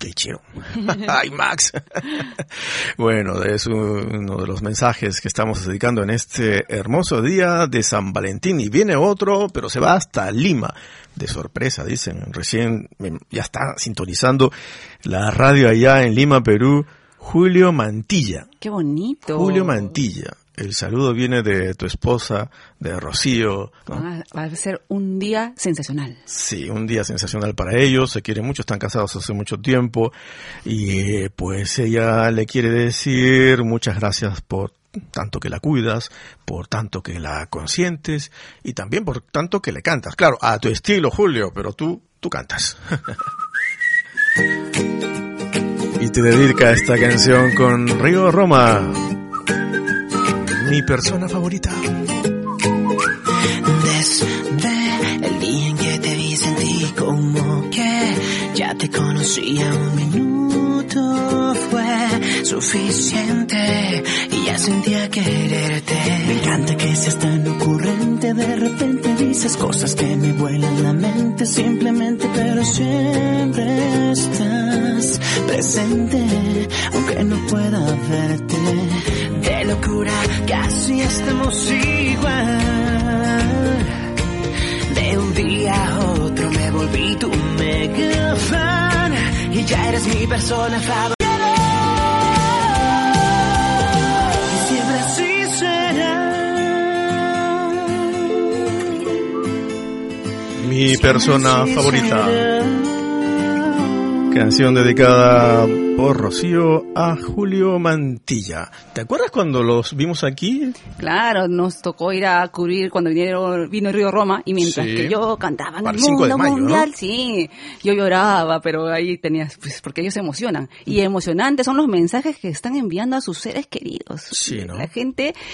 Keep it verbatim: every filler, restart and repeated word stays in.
qué chiro. ¡Ay, Max! Bueno, es uno de los mensajes que estamos dedicando en este hermoso día de San Valentín. Y viene otro, pero se va hasta Lima. De sorpresa, dicen. Recién ya está sintonizando la radio allá en Lima, Perú. Julio Mantilla. ¡Qué bonito! Julio Mantilla. El saludo viene de tu esposa, de Rocío, ¿no? Ah, va a ser un día sensacional. Sí, un día sensacional para ellos. Se quieren mucho, están casados hace mucho tiempo. Y pues ella le quiere decir muchas gracias por tanto que la cuidas, por tanto que la consientes y también por tanto que le cantas. Claro, a tu estilo, Julio, pero tú, tú cantas. Y te dedica esta canción con Río Roma. Mi persona favorita. Desde el día en que te vi sentí como que ya te conocía. Un minuto fue suficiente y ya sentía quererte. Me encanta que seas tan ocurrente. De repente dices cosas que me vuelan la mente. Simplemente, pero siempre estás presente, aunque no pueda verte. De locura casi estamos igual. De un día a otro me volví tu mega fan y ya eres mi persona favorita. Y siempre así será. Mi persona favorita. Canción dedicada por Rocío a Julio Mantilla. ¿Te acuerdas cuando los vimos aquí? Claro, nos tocó ir a cubrir cuando vinieron, vino el Río Roma y mientras Sí. que yo cantaba en Para el el cinco de mundo mayo, mundial, ¿no? sí, yo lloraba, pero ahí tenías, pues porque ellos se emocionan. Y emocionantes son los mensajes que están enviando a sus seres queridos. Sí, ¿no? La gente